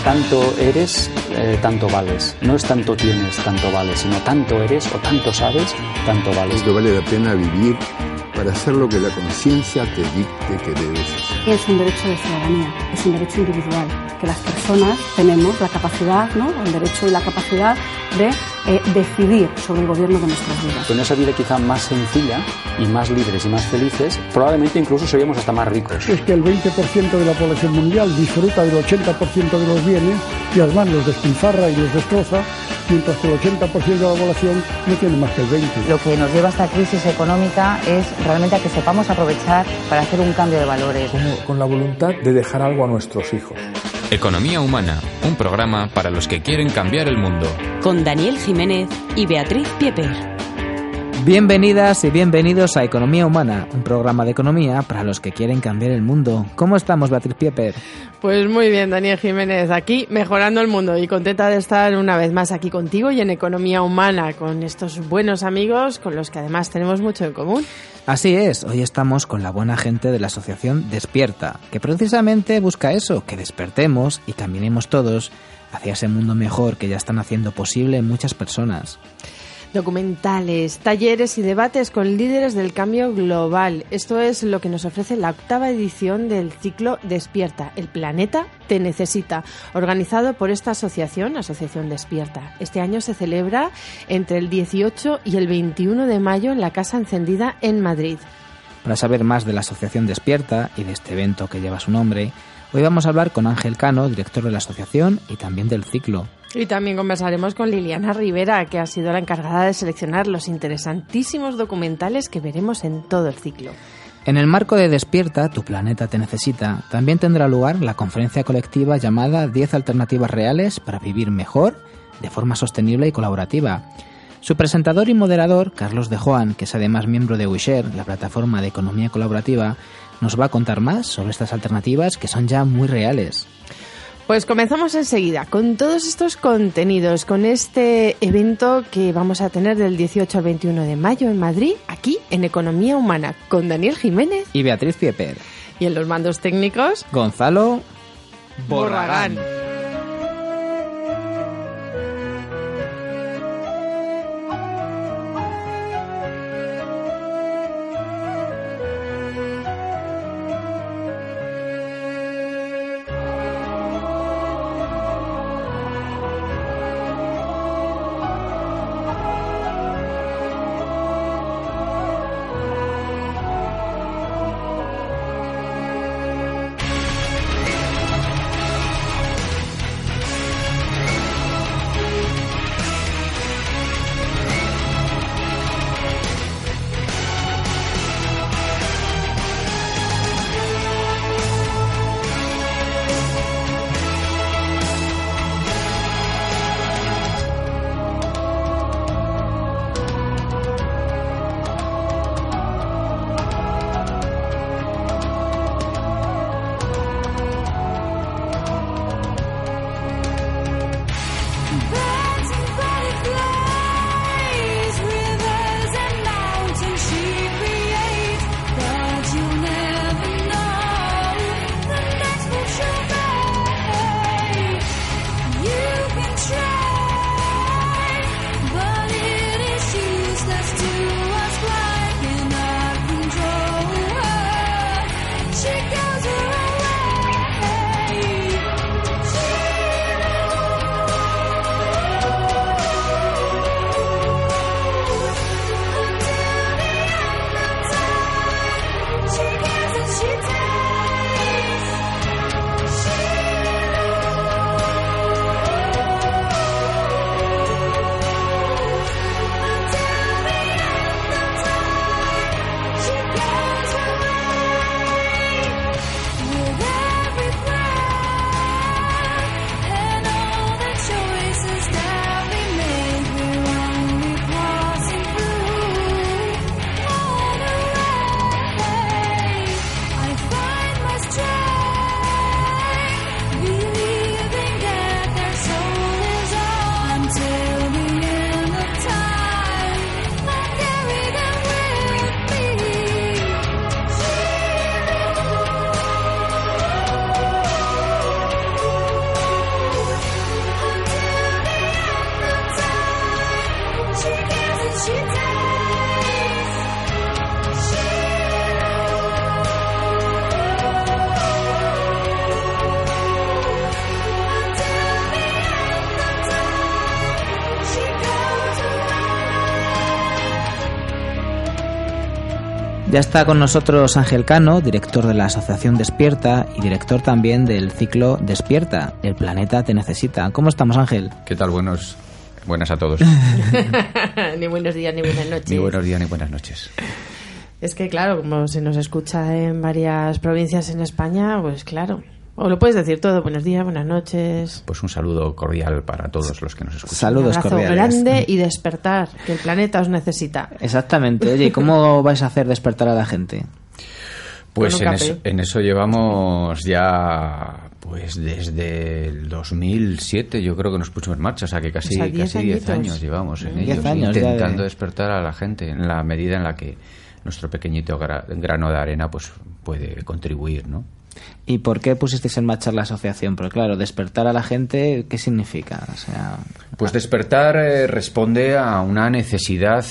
tanto eres, tanto vales. No es tanto tienes, tanto vales, sino tanto eres o tanto sabes, tanto vales. Que vale la pena vivir para hacer lo que la conciencia te dicte que debes hacer. Es un derecho de ciudadanía, es un derecho individual, que las personas tenemos la capacidad, ¿no?, el derecho y la capacidad de decidir sobre el gobierno de nuestras vidas. Con esa vida quizá más sencilla y más libres y más felices, probablemente incluso seríamos hasta más ricos. Es que el 20% de la población mundial disfruta del 80% de los bienes y además los despilfarra y los destroza, mientras que el 80% de la población no tiene más que el 20%. Lo que nos lleva a esta crisis económica es realmente a que sepamos aprovechar para hacer un cambio de valores. Con la voluntad de dejar algo a nuestros hijos. Economía Humana, un programa para los que quieren cambiar el mundo. Con Daniel Jiménez y Beatriz Pieper. Bienvenidas y bienvenidos a Economía Humana, un programa de economía para los que quieren cambiar el mundo. ¿Cómo estamos, Beatriz Pieper? Pues muy bien, Daniel Jiménez, aquí mejorando el mundo y contenta de estar una vez más aquí contigo y en Economía Humana, con estos buenos amigos con los que además tenemos mucho en común. Así es, hoy estamos con la buena gente de la asociación Despierta, que precisamente busca eso, que despertemos y caminemos todos hacia ese mundo mejor que ya están haciendo posible muchas personas. Documentales, talleres y debates con líderes del cambio global. Esto es lo que nos ofrece la 8ª edición del ciclo Despierta, El planeta te necesita, organizado por esta asociación Despierta. Este año se celebra entre el 18 y el 21 de mayo en la Casa Encendida en Madrid. Para saber más de la asociación Despierta y de este evento que lleva su nombre, hoy vamos a hablar con Ángel Cano, director de la asociación y también del ciclo. Y también conversaremos con Liliana Rivera, que ha sido la encargada de seleccionar los interesantísimos documentales que veremos en todo el ciclo. En el marco de Despierta, Tu planeta te necesita, también tendrá lugar la conferencia colectiva llamada 10 alternativas reales para vivir mejor, de forma sostenible y colaborativa. Su presentador y moderador, Carlos de Joan, que es además miembro de WeShare, la plataforma de economía colaborativa, nos va a contar más sobre estas alternativas que son ya muy reales. Pues comenzamos enseguida con todos estos contenidos, con este evento que vamos a tener del 18 al 21 de mayo en Madrid, aquí en Economía Humana, con Daniel Jiménez y Beatriz Pieper. Y en los mandos técnicos, Gonzalo Borragán. Ya está con nosotros Ángel Cano, director de la Asociación Despierta y director también del ciclo Despierta, el planeta te necesita. ¿Cómo estamos, Ángel? ¿Qué tal? Buenas a todos. Ni buenos días ni buenas noches. Ni buenos días ni buenas noches. Es que claro, como se nos escucha en varias provincias en España, pues claro. O lo puedes decir todo, buenos días, buenas noches. Pues un saludo cordial para todos los que nos escuchan. Saludos un abrazo cordiales. Grande y despertar, que el planeta os necesita. Exactamente. Oye, ¿y cómo vais a hacer despertar a la gente? Pues en eso llevamos ya pues desde el 2007, yo creo que nos pusimos en marcha, o sea que casi 10 años llevamos en ellos, intentando despertar a la gente en la medida en la que nuestro pequeñito grano de arena pues puede contribuir, ¿no? ¿Y por qué pusisteis en marcha la asociación? Porque claro, despertar a la gente, ¿qué significa? O sea, pues despertar responde a una necesidad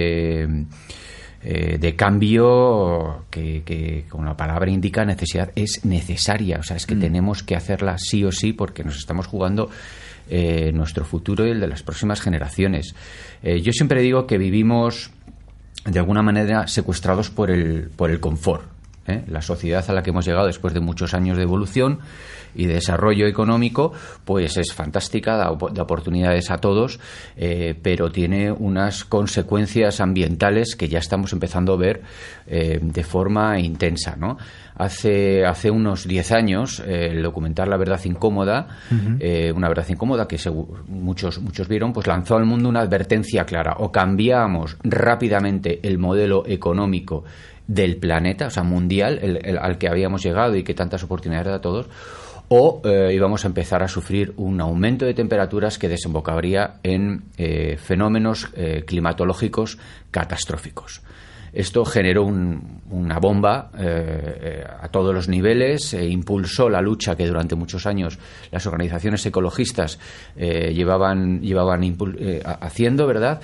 de cambio que, como la palabra indica, necesidad es necesaria. O sea, es que tenemos que hacerla sí o sí porque nos estamos jugando nuestro futuro y el de las próximas generaciones. Yo siempre digo que vivimos de alguna manera secuestrados por el confort. La sociedad a la que hemos llegado después de muchos años de evolución y de desarrollo económico pues es fantástica, da oportunidades a todos, pero tiene unas consecuencias ambientales que ya estamos empezando a ver de forma intensa, ¿no? Hace unos 10 años el documental La Verdad Incómoda, una verdad incómoda que muchos vieron, pues lanzó al mundo una advertencia clara: o cambiamos rápidamente el modelo económico del planeta, o sea, mundial, al que habíamos llegado y que tantas oportunidades da a todos, o íbamos a empezar a sufrir un aumento de temperaturas que desembocaría en fenómenos climatológicos catastróficos. Esto generó una bomba a todos los niveles, impulsó la lucha que durante muchos años las organizaciones ecologistas llevaban haciendo, ¿verdad?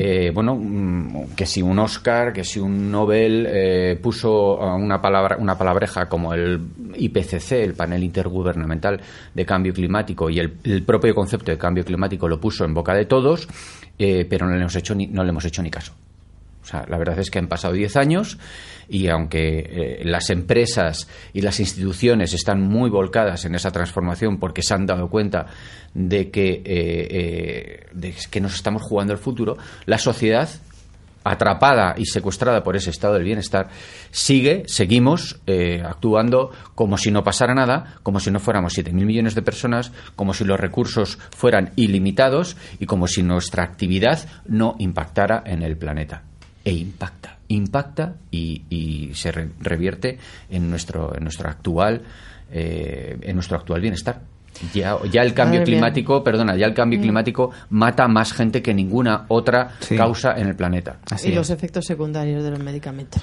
Que si un Oscar, que si un Nobel puso una palabreja como el IPCC, el Panel Intergubernamental de Cambio Climático, y el propio concepto de cambio climático lo puso en boca de todos, pero no le hemos hecho ni caso. O sea, la verdad es que han pasado 10 años y aunque las empresas y las instituciones están muy volcadas en esa transformación porque se han dado cuenta de que nos estamos jugando el futuro, la sociedad, atrapada y secuestrada por ese estado del bienestar, seguimos actuando como si no pasara nada, como si no fuéramos 7.000 millones de personas, como si los recursos fueran ilimitados y como si nuestra actividad no impactara en el planeta. E impacta y se revierte en nuestro actual bienestar. Ya el cambio climático, climático mata más gente que ninguna otra causa en el planeta. Y los efectos secundarios de los medicamentos.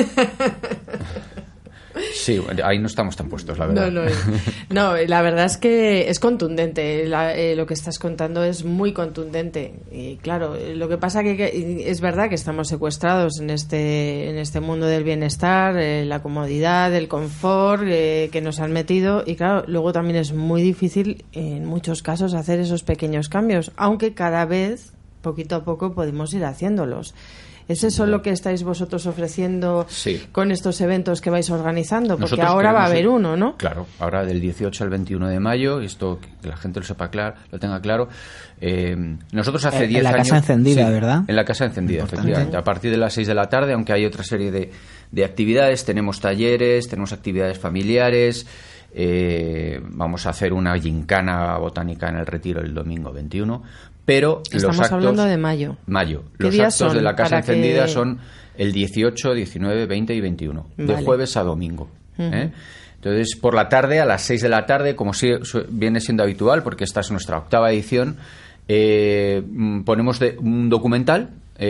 Sí, ahí no estamos tan puestos, la verdad. No, la verdad es que es contundente. Lo que estás contando es muy contundente. Y claro, lo que pasa que es verdad que estamos secuestrados en este mundo del bienestar, la comodidad, el confort que nos han metido. Y claro, luego también es muy difícil en muchos casos hacer esos pequeños cambios, aunque cada vez, poquito a poco, podemos ir haciéndolos. ¿Es eso lo que estáis vosotros ofreciendo con estos eventos que vais organizando? Porque nosotros ahora va a haber uno, ¿no? Claro, ahora del 18 al 21 de mayo, esto que la gente lo tenga claro. Nosotros hace 10 años... En la Casa Encendida, ¿verdad? En la Casa Encendida, efectivamente. A partir de las 6 de la tarde, aunque hay otra serie de actividades, tenemos talleres, tenemos actividades familiares. Vamos a hacer una gincana botánica en el Retiro el domingo 21. Pero estamos hablando de mayo. Los actos de la Casa Encendida son el 18, 19, 20 y 21, de jueves a domingo. Entonces, por la tarde, a las 6 de la tarde, como viene siendo habitual, porque esta es nuestra 8ª edición, ponemos un documental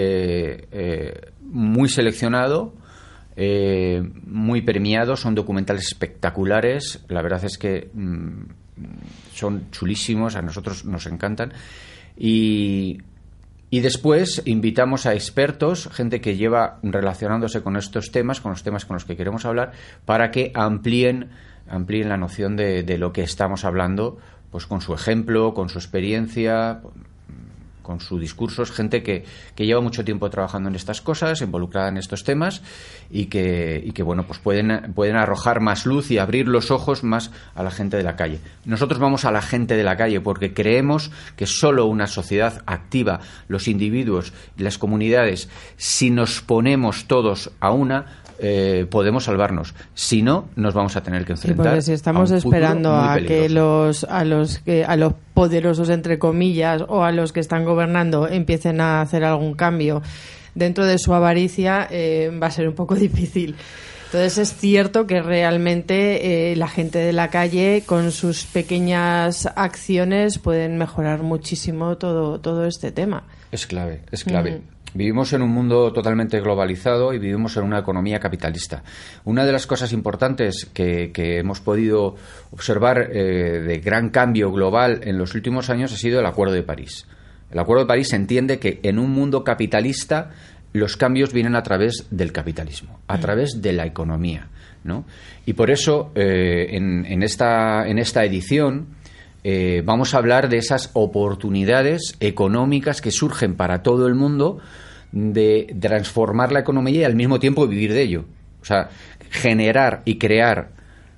muy seleccionado, muy premiado. Son documentales espectaculares. La verdad es que son chulísimos, a nosotros nos encantan. Y después invitamos a expertos, gente que lleva relacionándose con estos temas, con los temas con los que queremos hablar, para que amplíen la noción de lo que estamos hablando, pues con su ejemplo, con su experiencia, con su discurso. Es gente que lleva mucho tiempo trabajando en estas cosas, involucrada en estos temas y que bueno, pues pueden arrojar más luz y abrir los ojos más a la gente de la calle. Nosotros vamos a la gente de la calle porque creemos que solo una sociedad activa, los individuos y las comunidades, si nos ponemos todos a una, podemos salvarnos. Si no, nos vamos a tener que enfrentar. Porque si estamos esperando a que los poderosos, entre comillas, o a los que están gobernando empiecen a hacer algún cambio dentro de su avaricia, va a ser un poco difícil. Entonces es cierto que realmente la gente de la calle, con sus pequeñas acciones, pueden mejorar muchísimo todo este tema. Es clave. Vivimos en un mundo totalmente globalizado y vivimos en una economía capitalista. Una de las cosas importantes que hemos podido observar de gran cambio global en los últimos años ha sido el Acuerdo de París. El Acuerdo de París entiende que en un mundo capitalista los cambios vienen a través del capitalismo, a través de la economía, ¿no? Y por eso en esta edición vamos a hablar de esas oportunidades económicas que surgen para todo el mundo de transformar la economía y al mismo tiempo vivir de ello. O sea, generar y crear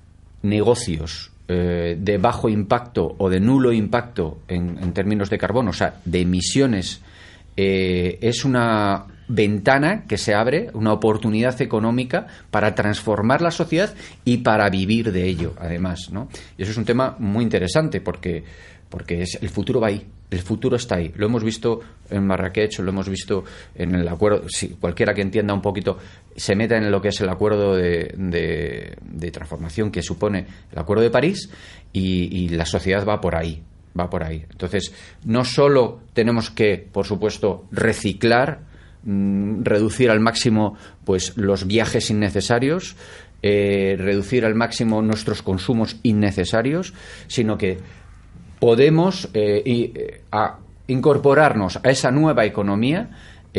negocios de bajo impacto o de nulo impacto en términos de carbono, o sea, de emisiones, es una ventana que se abre, una oportunidad económica para transformar la sociedad y para vivir de ello, además, ¿no? Y eso es un tema muy interesante porque el futuro va ahí, el futuro está ahí. Lo hemos visto en Marrakech, lo hemos visto en el acuerdo. Si cualquiera que entienda un poquito se meta en lo que es el acuerdo de transformación que supone el Acuerdo de París, y la sociedad va por ahí. Entonces, no solo tenemos que, por supuesto, reciclar, reducir al máximo pues los viajes innecesarios, reducir al máximo nuestros consumos innecesarios, sino que podemos incorporarnos a esa nueva economía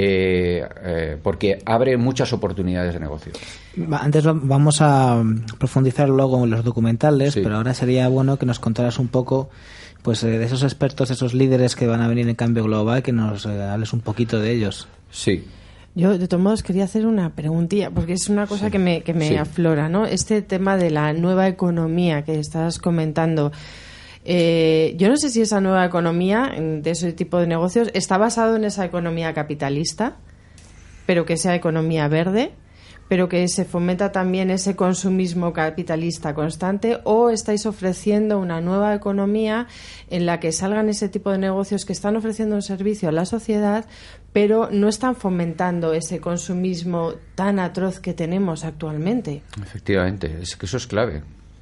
porque abre muchas oportunidades de negocio. Antes vamos a profundizar luego en los documentales, sí, pero ahora sería bueno que nos contaras un poco pues de esos expertos, esos líderes que van a venir en cambio global, que nos hables un poquito de ellos. Sí. Yo, de todos modos, quería hacer una preguntilla, porque es una cosa que me sí, aflora, ¿no? Este tema de la nueva economía que estás comentando. Yo no sé si esa nueva economía, de ese tipo de negocios, está basado en esa economía capitalista, pero que sea economía verde, pero que se fomenta también ese consumismo capitalista constante, o estáis ofreciendo una nueva economía en la que salgan ese tipo de negocios que están ofreciendo un servicio a la sociedad, pero no están fomentando ese consumismo tan atroz que tenemos actualmente. Efectivamente, es que eso es clave.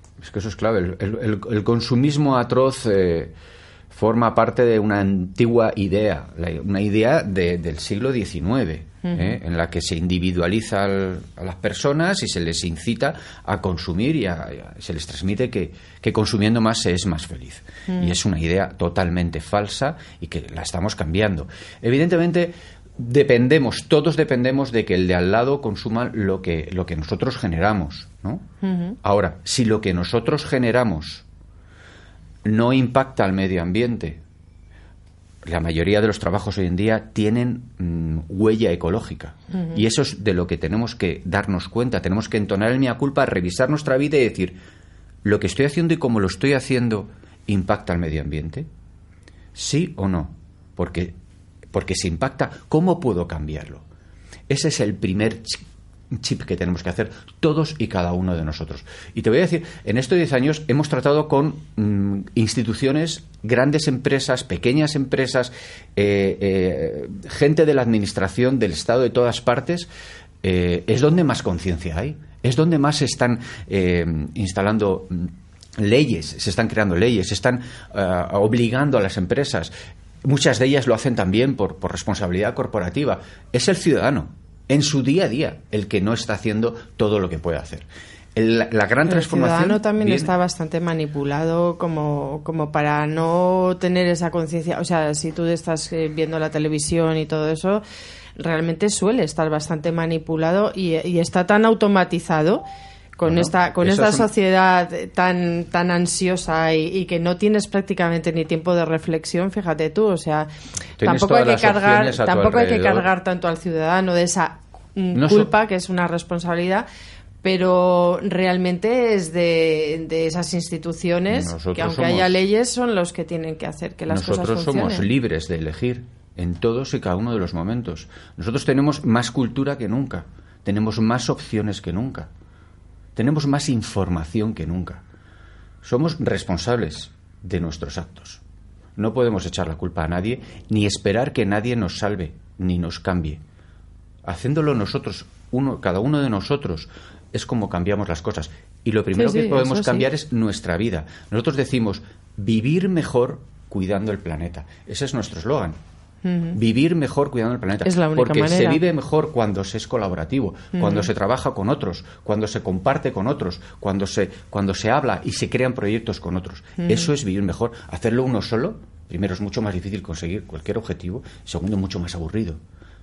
El consumismo atroz forma parte de una antigua idea, una idea del siglo XIX, en la que se individualiza a las personas y se les incita a consumir y se les transmite que consumiendo más se es más feliz. Y es una idea totalmente falsa y que la estamos cambiando. Evidentemente, todos dependemos de que el de al lado consuma lo que nosotros generamos, ¿no? Ahora, si lo que nosotros generamos no impacta al medio ambiente, la mayoría de los trabajos hoy en día tienen huella ecológica, y eso es de lo que tenemos que darnos cuenta. Tenemos que entonar el mea culpa, revisar nuestra vida y decir, ¿lo que estoy haciendo y cómo lo estoy haciendo impacta al medio ambiente? ¿Sí o no? Porque si impacta, ¿cómo puedo cambiarlo? Ese es el primer chip que tenemos que hacer todos y cada uno de nosotros. Y te voy a decir, en estos 10 años hemos tratado con instituciones, grandes empresas, pequeñas empresas, gente de la administración, del Estado, de todas partes. Es donde más conciencia hay, es donde más se están instalando leyes, se están creando leyes, se están obligando a las empresas. Muchas de ellas lo hacen también por responsabilidad corporativa. Es el ciudadano, en su día a día, el que no está haciendo todo lo que puede hacer. La gran transformación... El ciudadano también está bastante manipulado como para no tener esa conciencia. O sea, si tú estás viendo la televisión y todo eso, realmente suele estar bastante manipulado y está tan automatizado con esta sociedad tan ansiosa y que no tienes prácticamente ni tiempo de reflexión, fíjate tú, o sea, tampoco hay que cargar tanto al ciudadano de esa culpa, que es una responsabilidad, pero realmente es de esas instituciones que, aunque haya leyes, son los que tienen que hacer que las cosas funcionen. Nosotros somos libres de elegir en todos y cada uno de los momentos. Nosotros tenemos más cultura que nunca, tenemos más opciones que nunca, tenemos más información que nunca. Somos responsables de nuestros actos. No podemos echar la culpa a nadie, ni esperar que nadie nos salve, ni nos cambie. Haciéndolo nosotros, cada uno de nosotros, es como cambiamos las cosas. Y lo primero que podemos cambiar es nuestra vida. Nosotros decimos, vivir mejor cuidando el planeta. Ese es nuestro eslogan. Vivir mejor cuidando el planeta. Es la única porque manera. Se vive mejor cuando se es colaborativo, cuando se trabaja con otros, cuando se comparte con otros, cuando se habla y se crean proyectos con otros. Eso es vivir mejor. Hacerlo uno solo, primero, es mucho más difícil conseguir cualquier objetivo. Segundo, mucho más aburrido.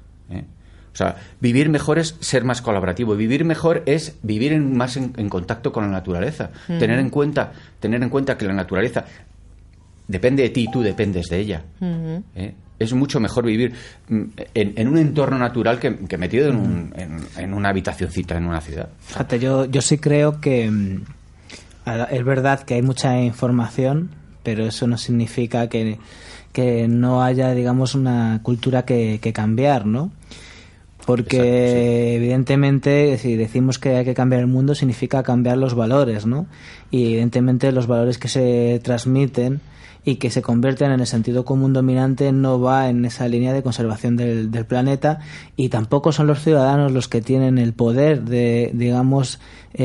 O sea, vivir mejor es ser más colaborativo. Vivir mejor es vivir más en contacto con la naturaleza. Tener en cuenta que la naturaleza depende de ti y tú dependes de ella. Es mucho mejor vivir en un entorno natural que metido en una habitacioncita en una ciudad. Fíjate, yo sí creo que es verdad que hay mucha información, pero eso no significa que no haya, digamos, una cultura que cambiar, ¿no? Porque exacto, sí. Evidentemente, si decimos que hay que cambiar el mundo, significa cambiar los valores, ¿no? Y evidentemente los valores que se transmiten y que se convierten en el sentido común dominante no va en esa línea de conservación del planeta, y tampoco son los ciudadanos los que tienen el poder de, digamos,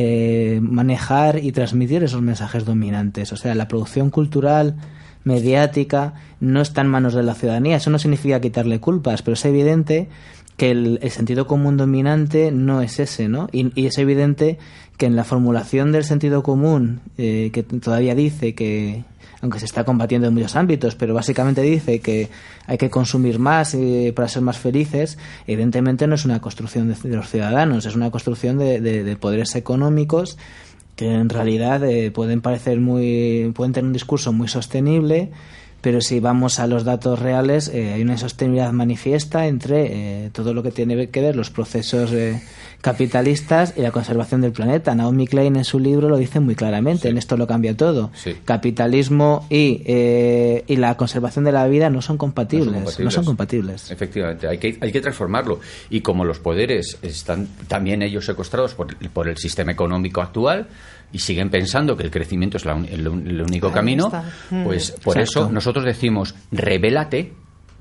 manejar y transmitir esos mensajes dominantes. O sea, la producción cultural, mediática, no está en manos de la ciudadanía. Eso no significa quitarle culpas, pero es evidente que el sentido común dominante no es ese, ¿no? Y es evidente que en la formulación del sentido común, que todavía dice que, aunque se está combatiendo en muchos ámbitos, pero básicamente dice que hay que consumir más para ser más felices, evidentemente no es una construcción de los ciudadanos, es una construcción de poderes económicos que en realidad pueden tener un discurso muy sostenible, pero si vamos a los datos reales, hay una insostenibilidad manifiesta entre todo lo que tiene que ver los procesos capitalistas y la conservación del planeta. Naomi Klein en su libro lo dice muy claramente, sí. En esto lo cambia todo. Sí. Capitalismo y la conservación de la vida no son compatibles. No son compatibles. Efectivamente, hay que transformarlo. Y como los poderes están también ellos secuestrados por el sistema económico actual, y siguen pensando que el crecimiento es el único camino, pues por Exacto. Eso nosotros decimos, rebélate.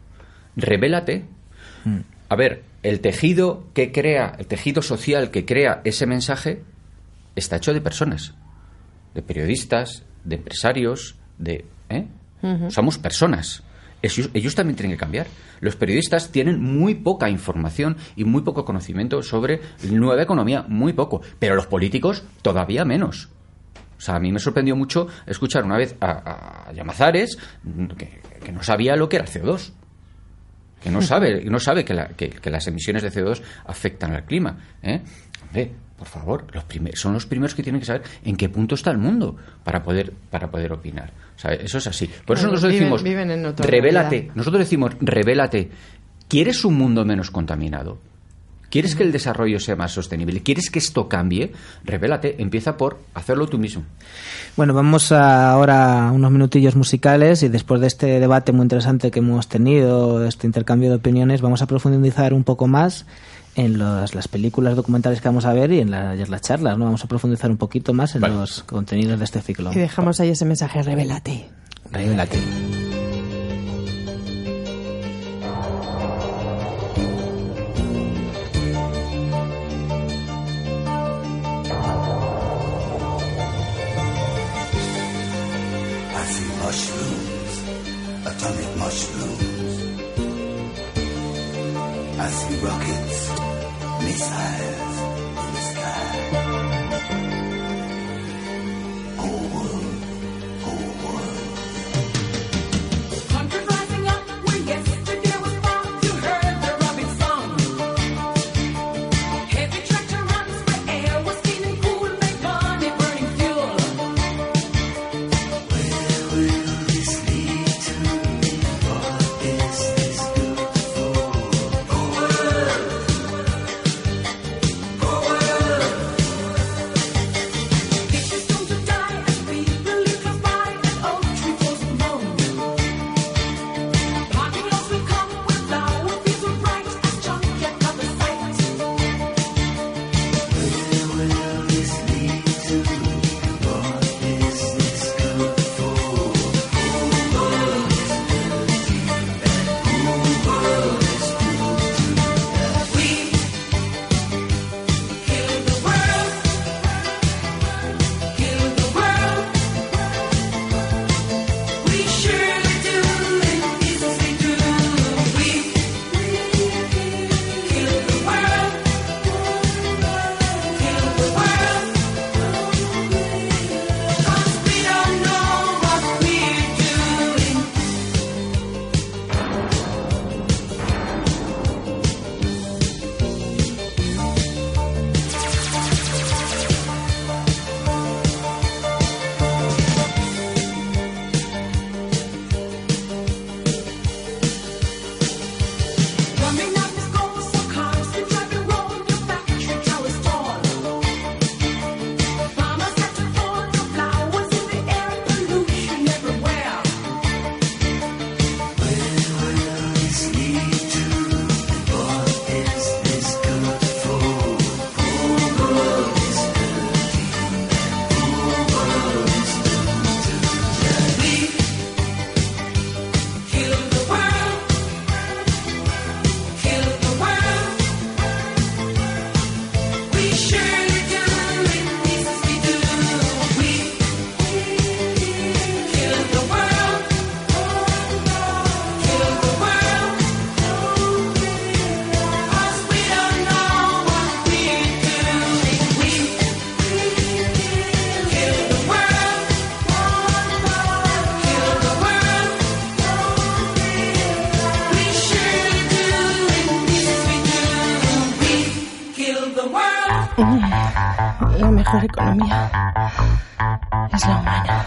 A ver, el tejido social que crea ese mensaje está hecho de personas, de periodistas, de empresarios, somos personas. Ellos también tienen que cambiar. Los periodistas tienen muy poca información y muy poco conocimiento sobre nueva economía, muy poco. Pero los políticos todavía menos. O sea, a mí me sorprendió mucho escuchar una vez a Llamazares que no sabía lo que era el CO2. Que no sabe que las emisiones de CO2 afectan al clima. Hombre, por favor, son los primeros que tienen que saber en qué punto está el mundo para poder opinar. O sea, eso es así. Por eso nosotros decimos, rebélate. Nosotros decimos, rebélate. ¿Quieres un mundo menos contaminado? ¿Quieres que el desarrollo sea más sostenible? ¿Quieres que esto cambie? Rebélate. Empieza por hacerlo tú mismo. Bueno, vamos ahora a unos minutillos musicales, y después de este debate muy interesante que hemos tenido, este intercambio de opiniones, vamos a profundizar un poco más en las películas documentales que vamos a ver y en las charlas, ¿no? Vamos a profundizar un poquito más en los contenidos de este ciclo. Y dejamos ahí ese mensaje, rebélate. Rebélate. Atomic mushrooms. I see rockets, missiles in the sky. Whole world. Country rising up where yesterday was born. You heard the rubbing song. Heavy tractor runs where air was feeling cool. Make mejor economía es la humana.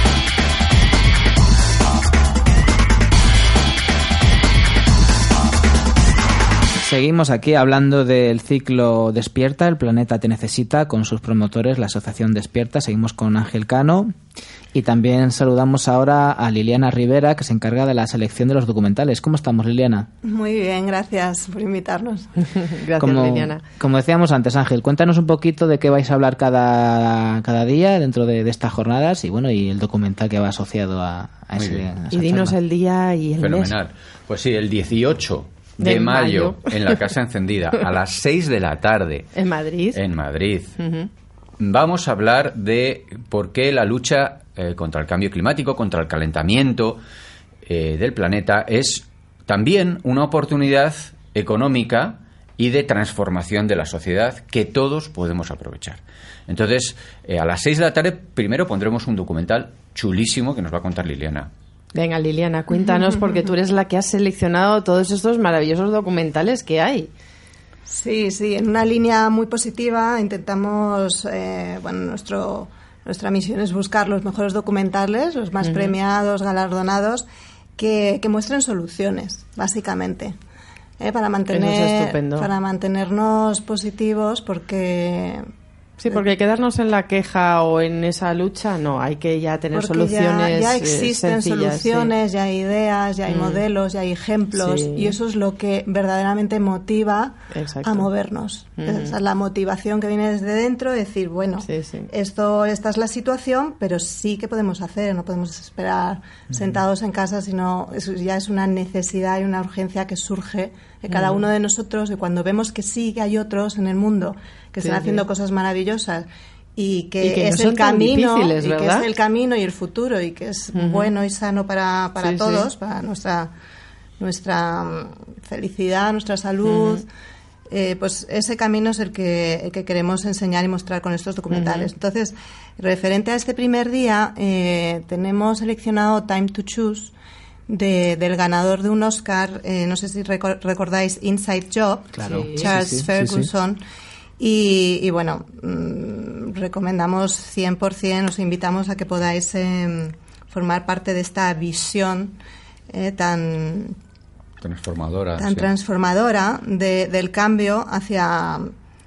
Seguimos aquí hablando del ciclo Despierta, el planeta te necesita, con sus promotores, la Asociación Despierta. Seguimos con Ángel Cano y también saludamos ahora a Liliana Rivera, que se encarga de la selección de los documentales. ¿Cómo estamos, Liliana? Muy bien, gracias por invitarnos. Gracias, Liliana. Como decíamos antes, Ángel, cuéntanos un poquito de qué vais a hablar cada día dentro de estas jornadas y bueno, y el documental que va asociado a esa y dinos charla. El día y el Fenomenal. mes. Pues sí, el 18 de mayo en la Casa Encendida a las 6 de la tarde. ¿En Madrid? En Madrid. Vamos a hablar de por qué la lucha contra el cambio climático, contra el calentamiento del planeta es también una oportunidad económica y de transformación de la sociedad que todos podemos aprovechar. Entonces, a las 6 de la tarde primero pondremos un documental chulísimo que nos va a contar Liliana. Venga, Liliana, cuéntanos, porque tú eres la que has seleccionado todos estos maravillosos documentales que hay. Sí, en una línea muy positiva intentamos, nuestra misión es buscar los mejores documentales, los más premiados, galardonados, que muestren soluciones, básicamente, para mantenernos positivos, porque... Sí, porque quedarnos en la queja o en esa lucha, no, hay que ya tener soluciones. Ya existen soluciones, sí. Ya hay ideas, ya hay modelos, ya hay ejemplos, y eso es lo que verdaderamente motiva a movernos. Esa es la motivación que viene desde dentro, decir, bueno, esta es la situación, pero sí que podemos hacer, no podemos esperar sentados en casa, sino eso ya es una necesidad y una urgencia que surge de cada uno de nosotros, y cuando vemos que sí que hay otros en el mundo que están haciendo cosas maravillosas y que es no el camino, y ¿verdad? que es el camino y el futuro, y que es bueno y sano para todos, para nuestra felicidad, nuestra salud, pues ese camino es el que queremos enseñar y mostrar con estos documentales. Entonces, referente a este primer día, tenemos seleccionado Time to Choose, del ganador de un Oscar, no sé si recordáis Inside Job, claro. Charles Ferguson. Y bueno, recomendamos 100%, os invitamos a que podáis formar parte de esta visión tan transformadora del cambio hacia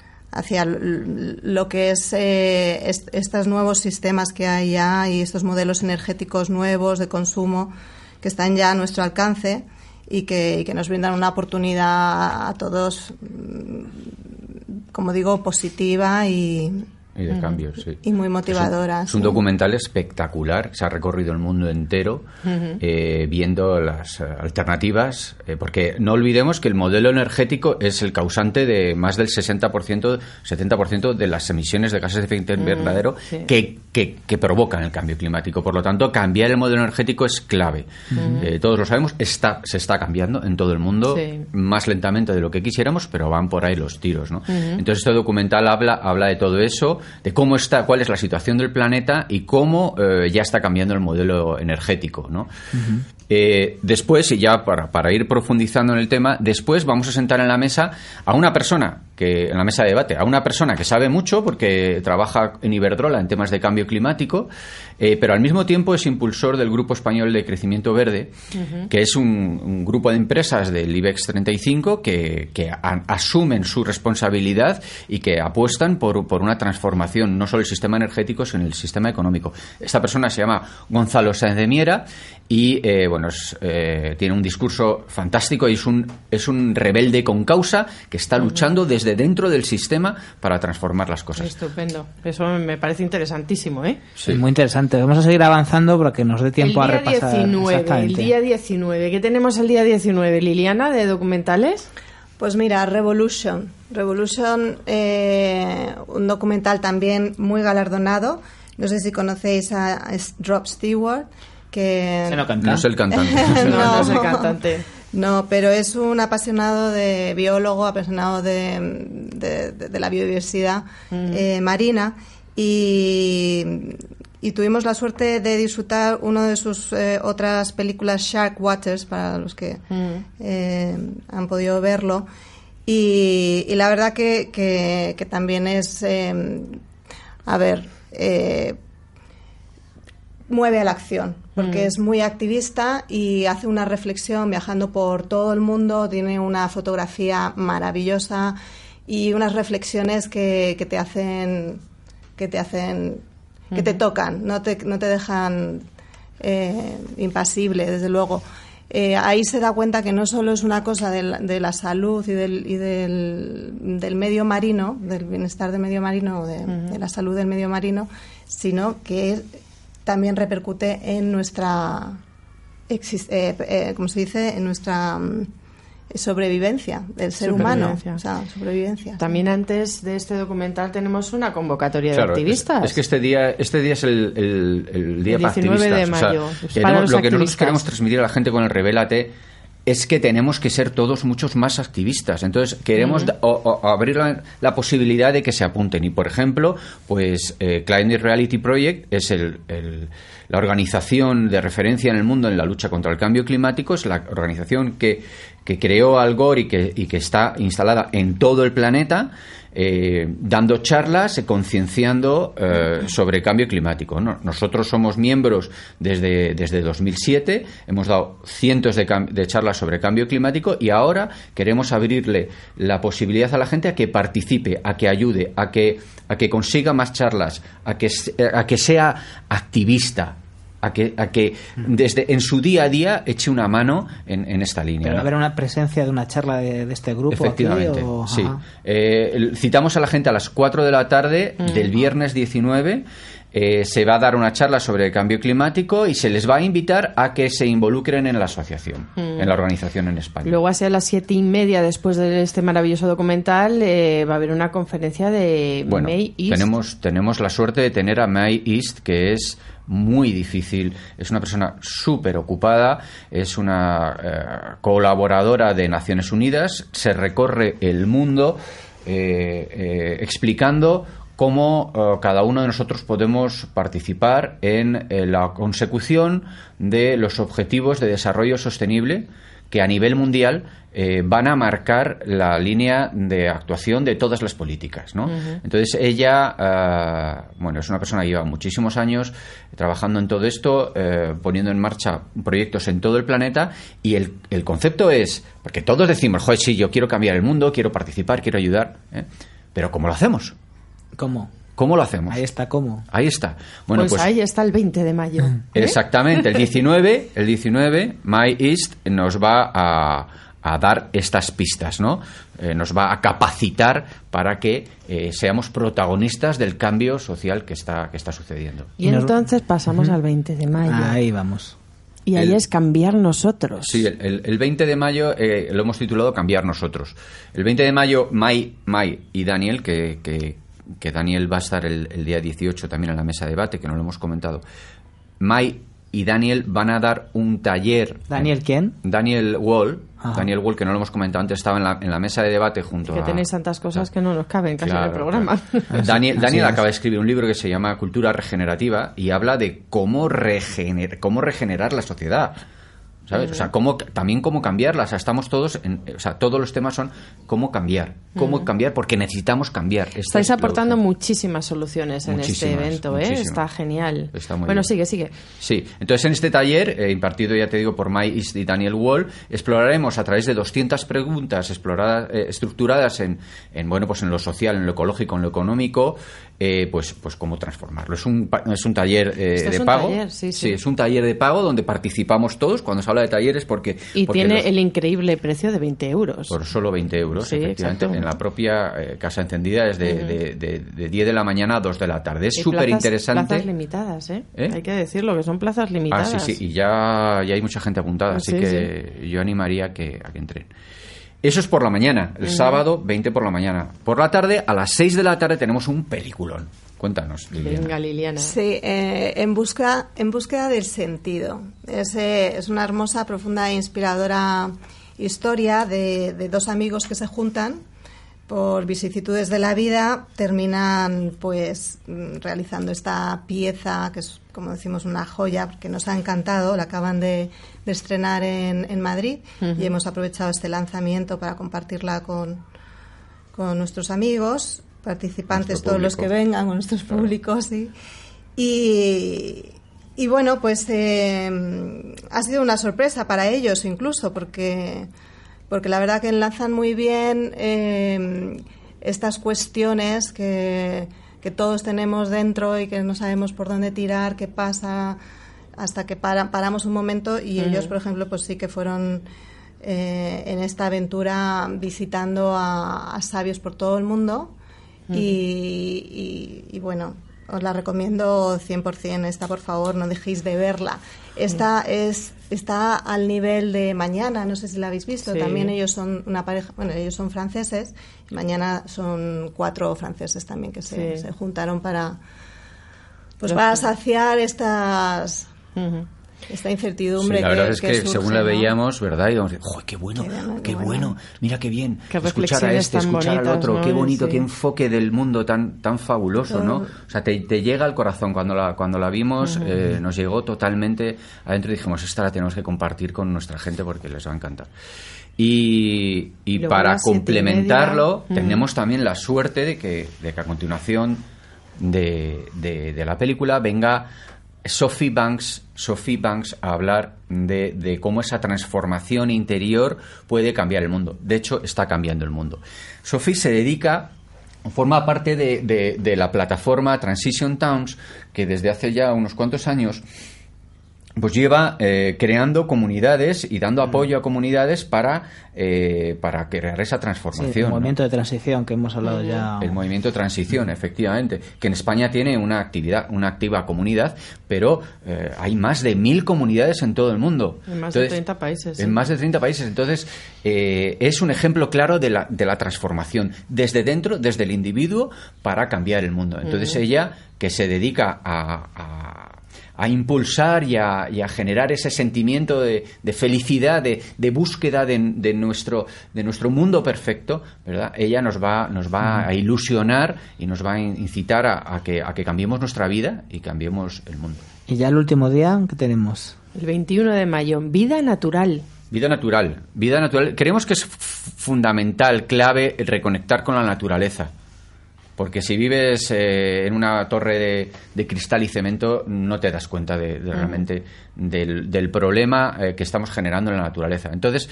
lo que es estos nuevos sistemas que hay ya, y estos modelos energéticos nuevos de consumo que están ya a nuestro alcance y que nos brindan una oportunidad a todos, como digo, positiva y de cambio, sí. Y muy motivadora. Es un documental espectacular, se ha recorrido el mundo entero viendo las alternativas, porque no olvidemos que el modelo energético es el causante de más del 70% de las emisiones de gases de efecto invernadero que provocan el cambio climático. Por lo tanto, cambiar el modelo energético es clave. Todos lo sabemos, se está cambiando en todo el mundo, más lentamente de lo que quisiéramos, pero van por ahí los tiros, ¿no? Entonces, este documental habla de todo eso, de cómo está, cuál es la situación del planeta y cómo ya está cambiando el modelo energético, ¿no? Después, y ya para ir profundizando en el tema, después vamos a sentar en la mesa a una persona en la mesa de debate, a una persona que sabe mucho porque trabaja en Iberdrola en temas de cambio climático, pero al mismo tiempo es impulsor del Grupo Español de Crecimiento Verde, que es un grupo de empresas del IBEX 35 que asumen su responsabilidad y que apuestan por una transformación, no solo del sistema energético, sino del sistema económico. Esta persona se llama Gonzalo Sáenz de Miera y tiene un discurso fantástico y es un rebelde con causa que está luchando desde dentro del sistema para transformar las cosas. Estupendo. Eso me parece interesantísimo, ¿eh? Sí. Muy interesante. Vamos a seguir avanzando para que nos dé tiempo a repasar. El día 19. ¿Qué tenemos el día 19, Liliana, de documentales? Pues mira, Revolution, un documental también muy galardonado. No sé si conocéis a Rod Stewart, que no es el cantante. No es el cantante. No, pero es un apasionado de biólogo, apasionado de la biodiversidad marina, y tuvimos la suerte de disfrutar una de sus otras películas, Shark Waters, para los que han podido verlo, y la verdad que también es a ver, mueve a la acción, porque es muy activista y hace una reflexión viajando por todo el mundo, tiene una fotografía maravillosa y unas reflexiones que te tocan, no te dejan impasible, desde luego. Ahí se da cuenta que no solo es una cosa de la salud y del medio marino, del bienestar del medio marino, de la salud del medio marino, sino que también repercute en nuestra, ¿cómo se dice?, en nuestra sobrevivencia del ser humano. O sea, sobrevivencia. También antes de este documental tenemos una convocatoria de activistas. Es que este día es el día para activistas. El 19 de mayo. O sea, lo que nosotros queremos transmitir a la gente con el Revélate es que tenemos que ser todos muchos más activistas. Entonces queremos abrir la posibilidad de que se apunten. Y por ejemplo, pues Climate Reality Project es la organización de referencia en el mundo en la lucha contra el cambio climático. Es la organización que creó Al Gore y que está instalada en todo el planeta, dando charlas, concienciando sobre cambio climático, ¿no? Nosotros somos miembros desde 2007, hemos dado cientos de charlas sobre cambio climático y ahora queremos abrirle la posibilidad a la gente a que participe, a que ayude, a que consiga más charlas, a que sea activista, a que desde en su día a día eche una mano en esta línea. ¿Pero va a haber una presencia de una charla de este grupo? Efectivamente, aquí, sí. Citamos a la gente a las 4 de la tarde del viernes 19. Se va a dar una charla sobre el cambio climático y se les va a invitar a que se involucren en la asociación, en la organización en España. Luego, hacia las 7:30, después de este maravilloso documental, va a haber una conferencia de May East. Tenemos la suerte de tener a May East, que es muy difícil, es una persona súper ocupada, es una colaboradora de Naciones Unidas, se recorre el mundo explicando cómo cada uno de nosotros podemos participar en la consecución de los objetivos de desarrollo sostenible que a nivel mundial van a marcar la línea de actuación de todas las políticas, ¿no? Entonces ella, es una persona que lleva muchísimos años trabajando en todo esto, poniendo en marcha proyectos en todo el planeta, y el concepto es, porque todos decimos, joder, sí, yo quiero cambiar el mundo, quiero participar, quiero ayudar, pero ¿cómo lo hacemos? ¿Cómo lo hacemos? Ahí está, ¿cómo? Ahí está. Bueno, pues ahí está el 20 de mayo. Exactamente, el 19, May East nos va a dar estas pistas, ¿no? Nos va a capacitar para que seamos protagonistas del cambio social que está sucediendo. Y entonces pasamos al 20 de mayo. Ahí vamos. Y ahí es cambiar nosotros. Sí, el 20 de mayo lo hemos titulado Cambiar nosotros. El 20 de mayo, May y Daniel, que Daniel va a estar el día 18 también en la mesa de debate, que no lo hemos comentado. May y Daniel van a dar un taller. ¿Daniel quién? Daniel Wall. Ajá. Daniel Wall, que no lo hemos comentado antes, estaba en la mesa de debate junto que tenéis tantas cosas que no nos caben casi en el programa. Claro. Daniel acaba de escribir un libro que se llama Cultura Regenerativa y habla de cómo regenerar la sociedad, ¿sabes? O sea, cómo cambiarla. O sea, estamos todos todos los temas son cómo cambiar, porque necesitamos cambiar. Estáis aportando muchísimas soluciones en este evento, está genial. Está muy bien. Sigue. Sí, entonces en este taller, impartido, ya te digo, por May East y Daniel Wall, exploraremos a través de 200 preguntas estructuradas en lo social, en lo ecológico, en lo económico, pues cómo transformarlo. Es un taller de pago. Sí, es un taller de pago donde participamos todos. Cuando se habla de talleres porque tiene el increíble precio de 20 euros. Por solo 20 euros, sí, efectivamente. Exacto. En la propia Casa Encendida es de 10 de la mañana a 2 de la tarde. Es súper interesante. Plazas limitadas, Hay que decirlo, que son plazas limitadas. Sí, y ya hay mucha gente apuntada, así que yo animaría a que entren. Eso es por la mañana, el sábado 20 por la mañana. Por la tarde, a las 6 de la tarde, tenemos un peliculón. Cuéntanos, Liliana. Venga, Liliana. Sí, en búsqueda del sentido. Es una hermosa, profunda e inspiradora historia de dos amigos que se juntan por vicisitudes de la vida, terminan pues realizando esta pieza que es, como decimos, una joya, porque nos ha encantado. La acaban de estrenar en Madrid y hemos aprovechado este lanzamiento para compartirla con nuestros amigos. participantes, todos los que vengan, con nuestros públicos, sí. Y bueno, pues ha sido una sorpresa para ellos incluso, porque la verdad que enlazan muy bien estas cuestiones que todos tenemos dentro y que no sabemos por dónde tirar, qué pasa, hasta que paramos un momento. Y ellos, por ejemplo, pues sí que fueron en esta aventura visitando a sabios por todo el mundo. Y bueno, os la recomiendo 100%. Esta, por favor, no dejéis de verla. Esta está al nivel de Mañana, no sé si la habéis visto. Sí. También ellos son una pareja, bueno, ellos son franceses. Mañana son 4 franceses también que se juntaron para saciar esta incertidumbre. Sí, la verdad es que surge, según la veíamos, ¿verdad? Y íbamos, ¡joder, qué bueno! Mira qué bien. Escuchar a este, escuchar al otro, ¿no? Qué bonito, qué enfoque del mundo tan fabuloso, ¿no? O sea, te llega al corazón. Cuando la vimos, nos llegó totalmente adentro y dijimos, esta la tenemos que compartir con nuestra gente porque les va a encantar. Y para complementarlo, tenemos también la suerte de que a continuación de la película venga Sophie Banks a hablar de cómo esa transformación interior puede cambiar el mundo. De hecho, está cambiando el mundo. Sophie forma parte de la plataforma Transition Towns, que desde hace ya unos cuantos años pues lleva creando comunidades y dando apoyo a comunidades para crear esa transformación. Sí, el movimiento de transición que hemos hablado ya. El movimiento de transición, efectivamente, que en España tiene una activa comunidad, pero hay más de 1000 comunidades en todo el mundo. En más de 30 países. En más de 30 países. Entonces, es un ejemplo claro de la transformación desde dentro, desde el individuo, para cambiar el mundo. Entonces, ella, que se dedica a impulsar y a generar ese sentimiento de felicidad, de búsqueda de nuestro mundo perfecto, ¿verdad? Ella nos va a ilusionar y nos va a incitar a que cambiemos nuestra vida y cambiemos el mundo. Y ya el último día, ¿qué tenemos? El 21 de mayo, Vida Natural. Vida natural. Creemos que es fundamental, clave, reconectar con la naturaleza. Porque si vives en una torre de cristal y cemento, no te das cuenta realmente del problema que estamos generando en la naturaleza. Entonces,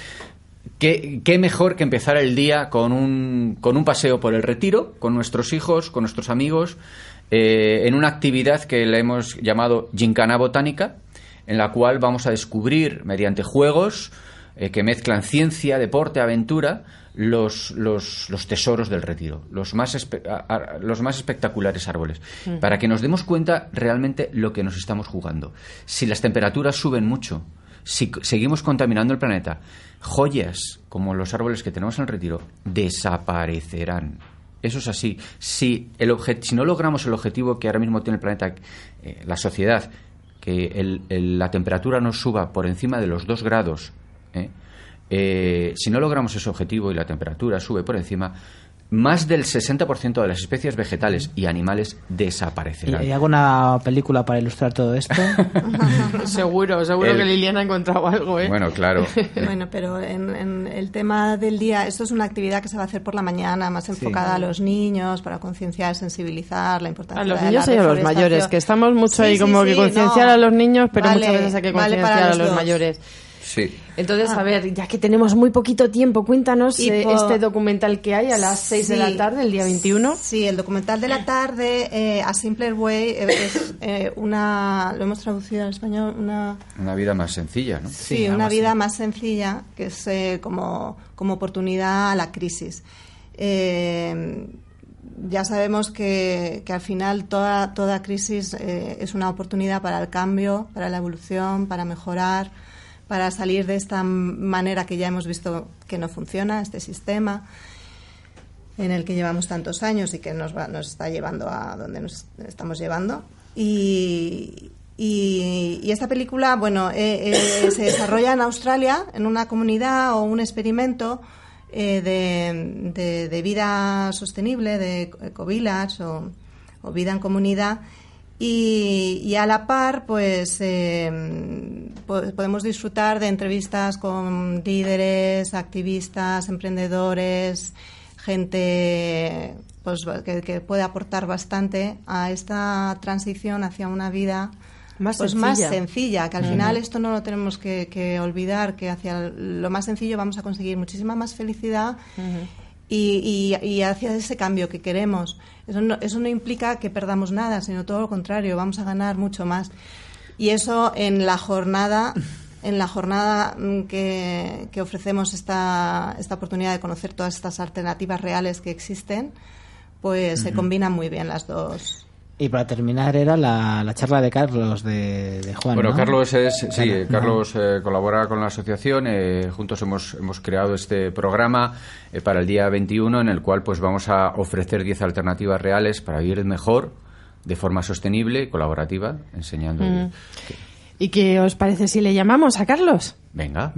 ¿qué mejor que empezar el día con un paseo por el Retiro, con nuestros hijos, con nuestros amigos, en una actividad que le hemos llamado Gincana Botánica, en la cual vamos a descubrir, mediante juegos que mezclan ciencia, deporte, aventura, los tesoros del Retiro, los más espectaculares árboles, para que nos demos cuenta realmente lo que nos estamos jugando. Si las temperaturas suben mucho, si seguimos contaminando el planeta, joyas como los árboles que tenemos en el Retiro desaparecerán. Eso es así. Si no logramos el objetivo que ahora mismo tiene el planeta, la sociedad, que la temperatura no suba por encima de los 2 grados, si no logramos ese objetivo y la temperatura sube por encima, más del 60% de las especies vegetales y animales desaparecerán. ¿Y alguna película para ilustrar todo esto? Seguro que Liliana ha encontrado algo, ¿eh? Bueno, claro. Bueno, pero en el tema del día, esto es una actividad que se va a hacer por la mañana, más enfocada a los niños, para concienciar, sensibilizar la importancia de la reforestación. A los niños y a los mayores, que estamos mucho ahí como que concienciar a los niños, pero muchas veces hay que concienciar a los mayores. Sí. Entonces, a ver, ya que tenemos muy poquito tiempo, cuéntanos este documental que hay a las 6 de la tarde, el día 21. Sí, el documental de la tarde, A Simpler Way, es lo hemos traducido al español, una vida más sencilla, ¿no? Sí, una vida más sencilla, que es como oportunidad a la crisis. Ya sabemos que al final toda crisis es una oportunidad para el cambio, para la evolución, para mejorar, para salir de esta manera que ya hemos visto que no funciona, este sistema en el que llevamos tantos años y que nos está llevando a donde nos estamos llevando. Y esta película, bueno, se desarrolla en Australia, en una comunidad o un experimento de vida sostenible, de eco-village o vida en comunidad. Y a la par, pues podemos disfrutar de entrevistas con líderes, activistas, emprendedores, gente pues que puede aportar bastante a esta transición hacia una vida más sencilla, que al final esto no lo tenemos que olvidar, que hacia lo más sencillo vamos a conseguir muchísima más felicidad y hacia ese cambio que queremos. Eso no implica que perdamos nada, sino todo lo contrario, vamos a ganar mucho más. Y eso en la jornada que ofrecemos esta oportunidad de conocer todas estas alternativas reales que existen, pues se combinan muy bien las dos. Y para terminar era la charla de Carlos, de Juan. Bueno, ¿no? Carlos Carlos colabora con la asociación. Juntos hemos creado este programa para el día 21, en el cual pues vamos a ofrecer 10 alternativas reales para vivir mejor, de forma sostenible y colaborativa, enseñando. ¿Y qué os parece si le llamamos a Carlos? Venga.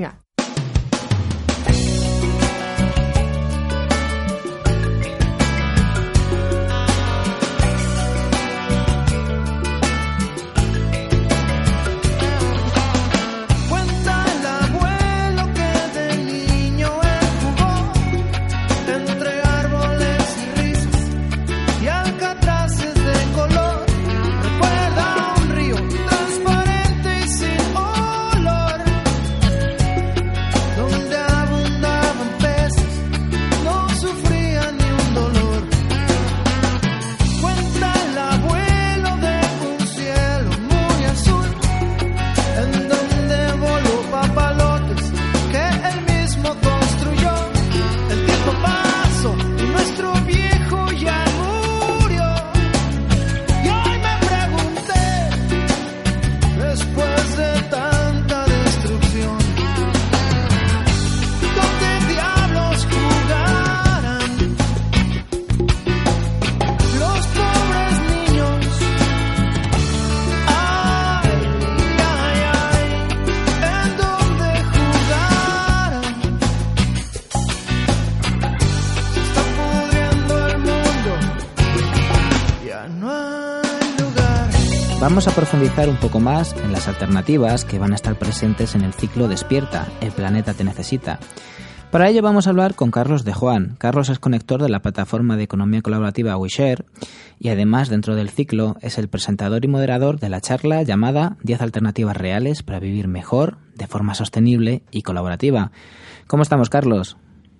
Vamos a profundizar un poco más en las alternativas que van a estar presentes en el ciclo Despierta, el planeta te necesita. Para ello vamos a hablar con Carlos de Juan. Carlos es conector de la plataforma de economía colaborativa WeShare y además dentro del ciclo es el presentador y moderador de la charla llamada 10 alternativas reales para vivir mejor, de forma sostenible y colaborativa. ¿Cómo estamos, Carlos?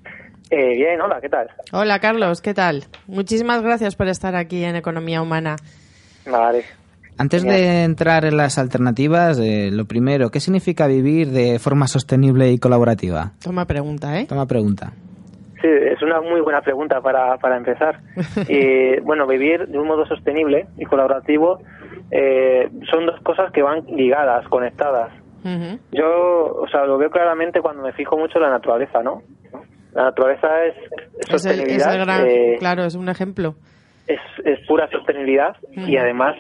Bien, hola, ¿qué tal? Hola, Carlos, ¿qué tal? Muchísimas gracias por estar aquí en Economía Humana. Vale. Antes de entrar en las alternativas, lo primero, ¿qué significa vivir de forma sostenible y colaborativa? Toma pregunta, ¿eh? Toma pregunta. Sí, es una muy buena pregunta para empezar. Bueno, vivir de un modo sostenible y colaborativo son dos cosas que van ligadas, conectadas. Yo, lo veo claramente cuando me fijo mucho en la naturaleza, ¿no? La naturaleza es sostenibilidad. Claro, es un ejemplo. Es pura sostenibilidad y además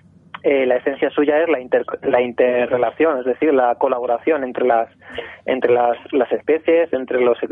la esencia suya es la interrelación, es decir, la colaboración entre las especies, entre los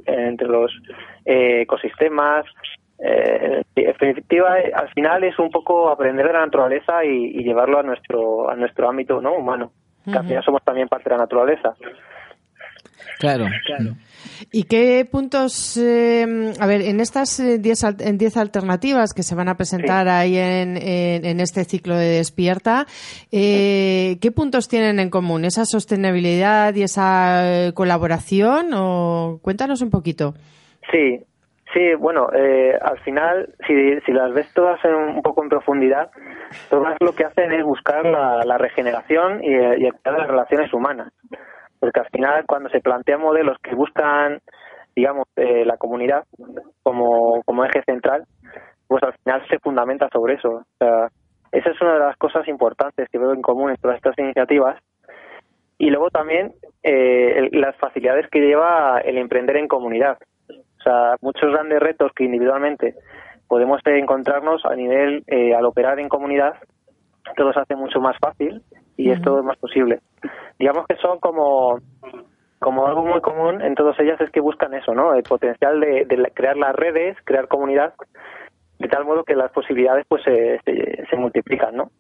ecosistemas. En definitiva, al final es un poco aprender de la naturaleza y llevarlo a nuestro ámbito, ¿no?, humano. Que al final somos también parte de la naturaleza. Claro. ¿Y qué puntos, en estas 10 alternativas que se van a presentar ahí en este ciclo de Despierta, qué puntos tienen en común? ¿Esa sostenibilidad y esa colaboración? Cuéntanos un poquito. Sí, bueno, al final, si las ves todas un poco en profundidad, todas lo que hacen es buscar la regeneración y el de las relaciones humanas. Porque al final, cuando se plantean modelos que buscan, digamos, la comunidad como eje central, pues al final se fundamenta sobre eso. O sea, esa es una de las cosas importantes que veo en común en todas estas iniciativas. Y luego también las facilidades que lleva el emprender en comunidad. O sea, muchos grandes retos que individualmente podemos encontrarnos a nivel, al operar en comunidad, todo se hace mucho más fácil y es todo más posible. Digamos que son como algo muy común en todas ellas, es que buscan eso, ¿no? El potencial de crear las redes, crear comunidad, de tal modo que las posibilidades pues se multiplican, ¿no?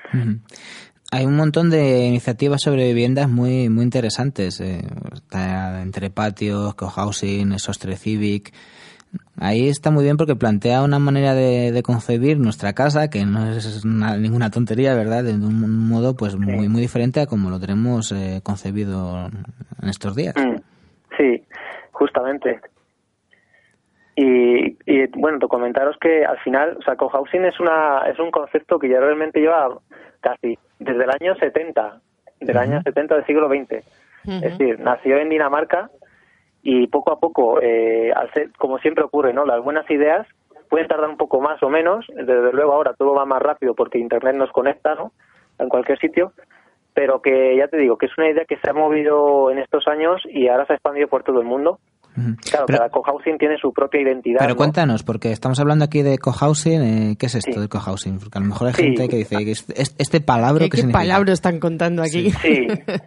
Hay un montón de iniciativas sobre viviendas muy muy interesantes. Está Entre Patios, Cohousing, Sostre Civic. Ahí está muy bien porque plantea una manera de concebir nuestra casa que no es ninguna tontería, ¿verdad? De un modo pues muy muy diferente a como lo tenemos concebido en estos días. Sí, justamente. Y bueno, te comentaros que al final, o sea, cohousing es un concepto que ya realmente lleva casi desde el año 70, año 70 del siglo XX. Es decir, nació en Dinamarca y poco a poco, al ser, como siempre ocurre, ¿no? Las buenas ideas pueden tardar un poco más o menos. Desde luego ahora todo va más rápido porque Internet nos conecta, ¿no? En cualquier sitio. Pero que ya te digo que es una idea que se ha movido en estos años y ahora se ha expandido por todo el mundo. Claro, cada cohousing tiene su propia identidad. Pero ¿no? Cuéntanos, porque estamos hablando aquí de cohousing, ¿qué es esto de cohousing? Porque a lo mejor hay gente que dice, ¿este palabra qué significa? ¿Qué palabra están contando aquí? Sí,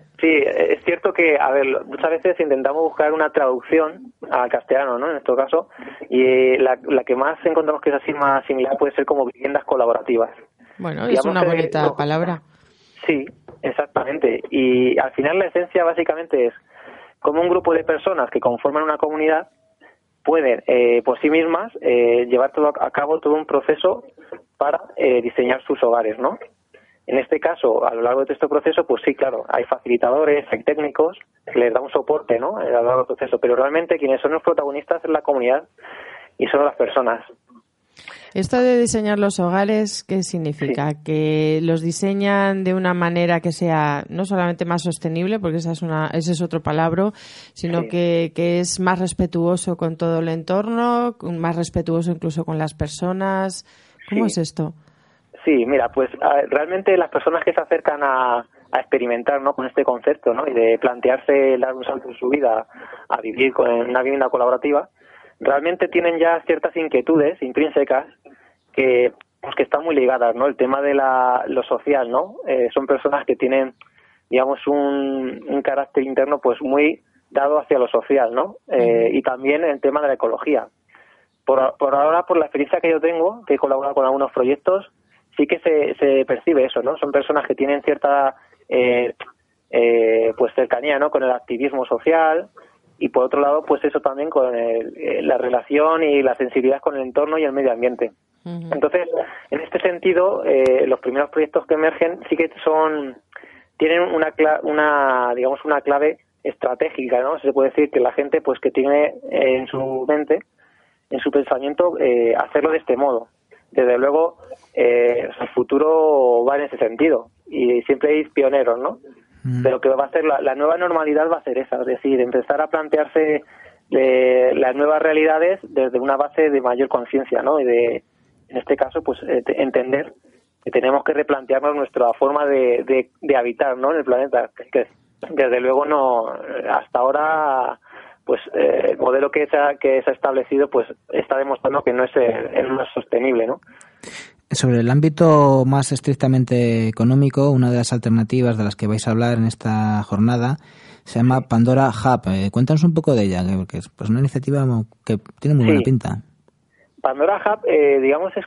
es cierto que, a ver, muchas veces intentamos buscar una traducción al castellano, ¿no? En este caso, y la que más encontramos que es así más similar puede ser como viviendas colaborativas. Bueno, es una bonita palabra. Sí, exactamente. Y al final la esencia básicamente es como un grupo de personas que conforman una comunidad pueden por sí mismas llevar a cabo todo un proceso para diseñar sus hogares, ¿no? En este caso, a lo largo de este proceso, pues sí, claro, hay facilitadores, hay técnicos que les dan un soporte, ¿no? A lo largo del proceso, pero realmente quienes son los protagonistas es la comunidad y son las personas. Esto de diseñar los hogares, ¿qué significa? Sí. ¿Que los diseñan de una manera que sea no solamente más sostenible, porque ese es otro palabra, sino sí. que es más respetuoso con todo el entorno, más respetuoso incluso con las personas? ¿Cómo es esto? Sí, mira, pues realmente las personas que se acercan a experimentar, ¿no? Con este concepto, ¿no? Y de plantearse dar un salto en su vida a vivir con una vivienda colaborativa, realmente tienen ya ciertas inquietudes intrínsecas que están muy ligadas, ¿no? El tema de lo social, ¿no? Son personas que tienen, digamos, un carácter interno pues muy dado hacia lo social, ¿no? Y también el tema de la ecología. Por ahora, por la experiencia que yo tengo, que he colaborado con algunos proyectos, sí que se percibe eso, ¿no? Son personas que tienen cierta pues cercanía, ¿no? Con el activismo social. Y por otro lado, pues eso también con la relación y la sensibilidad con el entorno y el medio ambiente. Uh-huh. Entonces, en este sentido, los primeros proyectos que emergen sí que tienen una clave estratégica, ¿no? Se puede decir que la gente, pues que tiene en su mente, en su pensamiento, hacerlo de este modo. Desde luego, el futuro va en ese sentido y siempre hay pioneros, ¿no? Pero que va a ser la nueva normalidad va a ser esa, es decir, empezar a plantearse las nuevas realidades desde una base de mayor conciencia, ¿no? Y en este caso, pues entender que tenemos que replantearnos nuestra forma de habitar, ¿no? En el planeta, que desde luego no, hasta ahora, pues el modelo que se ha establecido, pues está demostrando que no es el más sostenible, ¿no? Sobre el ámbito más estrictamente económico, una de las alternativas de las que vais a hablar en esta jornada se llama Pandora Hub. Cuéntanos un poco de ella, que es pues una iniciativa que tiene muy buena pinta. Pandora Hub, digamos, es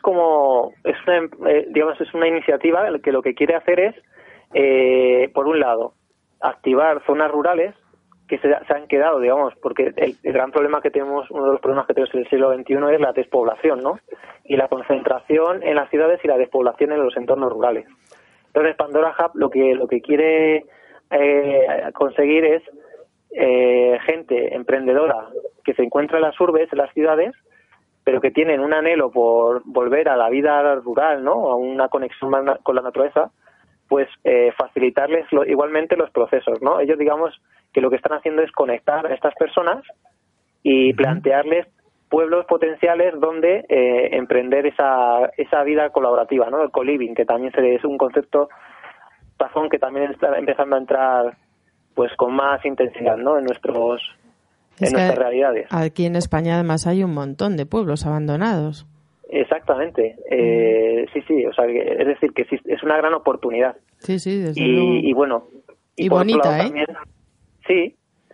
una iniciativa que lo que quiere hacer es, por un lado, activar zonas rurales que se han quedado, digamos, porque el gran problema que tenemos, uno de los problemas que tenemos en el siglo XXI es la despoblación, ¿no? Y la concentración en las ciudades y la despoblación en los entornos rurales. Entonces, Pandora Hub lo que quiere conseguir es gente emprendedora que se encuentra en las urbes, en las ciudades, pero que tienen un anhelo por volver a la vida rural, ¿no? A una conexión con la naturaleza, pues facilitarles igualmente los procesos, ¿no? Ellos, digamos, que lo que están haciendo es conectar a estas personas y plantearles pueblos potenciales donde emprender esa vida colaborativa, ¿no? El co-living, que también es un concepto razón que también está empezando a entrar pues con más intensidad, ¿no? En nuestras realidades. Aquí en España además hay un montón de pueblos abandonados. Exactamente. Sí, o sea, es decir, que sí, es una gran oportunidad. Sí, desde luego. Y bueno, y bonita, también, sí.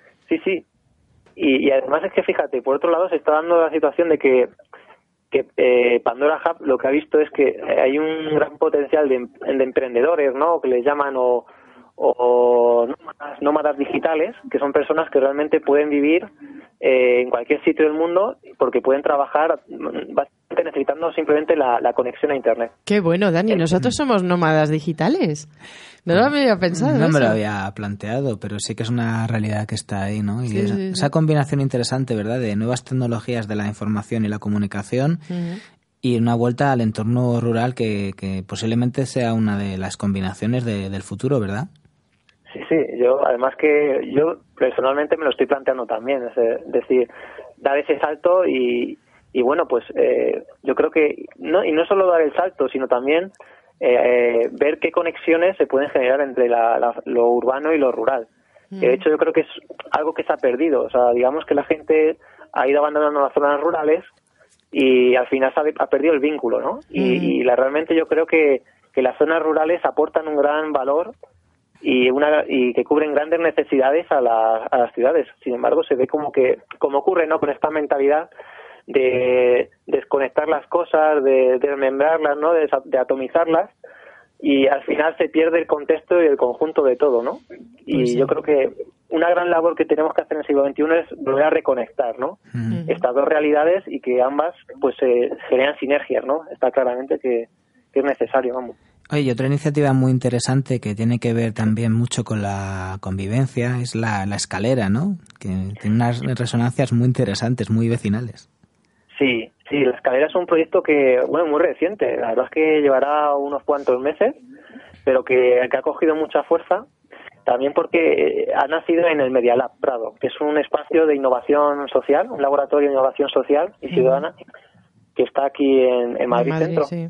Y además es que, fíjate, por otro lado se está dando la situación de que Pandora Hub lo que ha visto es que hay un gran potencial de emprendedores, ¿no? Que les llaman o nómadas digitales, que son personas que realmente pueden vivir en cualquier sitio del mundo porque pueden trabajar bastante necesitando simplemente la conexión a Internet. Qué bueno, Dani, nosotros somos nómadas digitales. No lo había pensado. No me lo había planteado, pero sí que es una realidad que está ahí, ¿no? Y esa combinación interesante, ¿verdad?, de nuevas tecnologías de la información y la comunicación y una vuelta al entorno rural que posiblemente sea una de las combinaciones del futuro, ¿verdad? Sí, yo además que yo personalmente me lo estoy planteando también, es decir, dar ese salto y bueno, pues yo creo que no solo dar el salto, sino también ver qué conexiones se pueden generar entre lo urbano y lo rural. De hecho, yo creo que es algo que se ha perdido. O sea, digamos que la gente ha ido abandonando las zonas rurales y al final ha perdido el vínculo, ¿no? Y realmente yo creo que las zonas rurales aportan un gran valor y que cubren grandes necesidades a las ciudades. Sin embargo, se ve como ocurre, ¿no?, con esta mentalidad de desconectar las cosas, de desmembrarlas, ¿no?, de atomizarlas, y al final se pierde el contexto y el conjunto de todo, ¿no? Y yo creo que una gran labor que tenemos que hacer en el siglo XXI es volver a reconectar, ¿no?, estas dos realidades, y que ambas pues generan sinergias, ¿no? Está claramente que es necesario, vamos. Oye, otra iniciativa muy interesante que tiene que ver también mucho con la convivencia es la escalera, ¿no?, que tiene unas resonancias muy interesantes, muy vecinales. Sí, la escalera es un proyecto que, bueno, muy reciente. La verdad es que llevará unos cuantos meses, pero que ha cogido mucha fuerza, también porque ha nacido en el Media Lab Prado, que es un espacio de innovación social, un laboratorio de innovación social y ciudadana, que está aquí en Madrid Centro. Sí.